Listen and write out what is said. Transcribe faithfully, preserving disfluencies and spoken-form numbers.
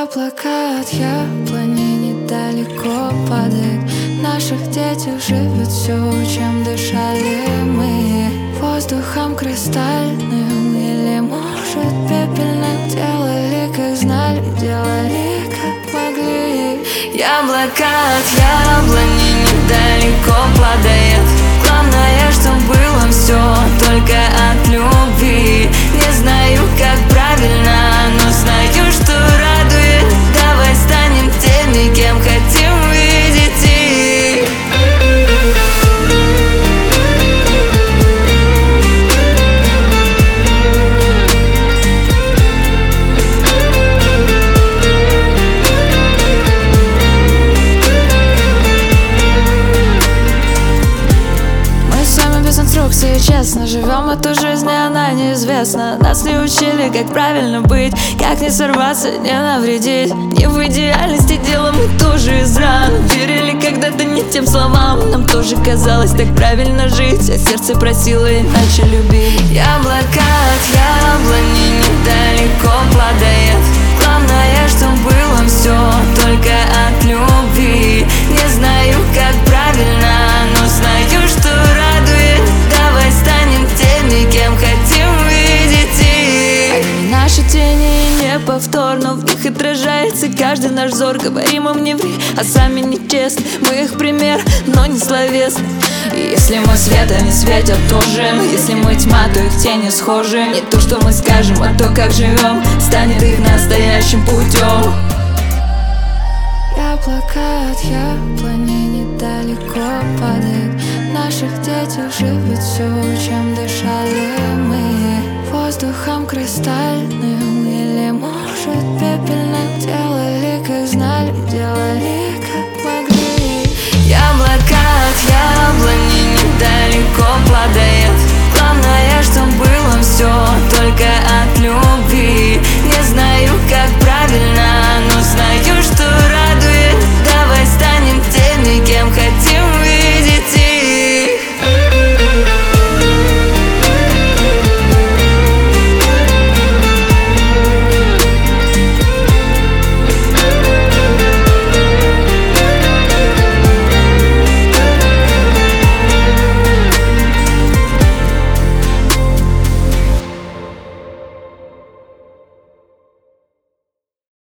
Яблоко от яблони недалеко падает. В наших детях живет все, чем дышали мы. Воздухом кристальным или, может, пепельным. Делали, как знали, делали, как могли. Яблоко от яблони недалеко падает. Главное, что было все только от любви. Не знаю, как правильно, но знаю, что радует. Давай станем теми, кем хотим видеть их. Инструкции, честно, живем эту жизнь, и она неизвестна. Нас не учили, как правильно быть, как не сорваться, не навредить. Не в идеальности, дело мы тоже из ран. Верили когда-то не тем словам. Нам тоже казалось так правильно жить, а сердце просило иначе любить. Яблоко от яблони недалеко падает. Главное, что было все только от любви. Не знаю, как правильно, но знаю, что радует. Давай станем теми, кем хотим видеть их. Они наши тени неповторно, в них отражается каждый наш взор. Говорим им не ври, а сами нечестны. Мы их пример, но не словесны. И если мы свет, они светят тоже. Если мы тьма, то их тени схожи. Не то, что мы скажем, а то, как живем, станет их настоящим путем. Яблоко от яблони недалеко падает. В наших детях живет все, чем дышали мы. Воздухом кристальным или, может, пепельным.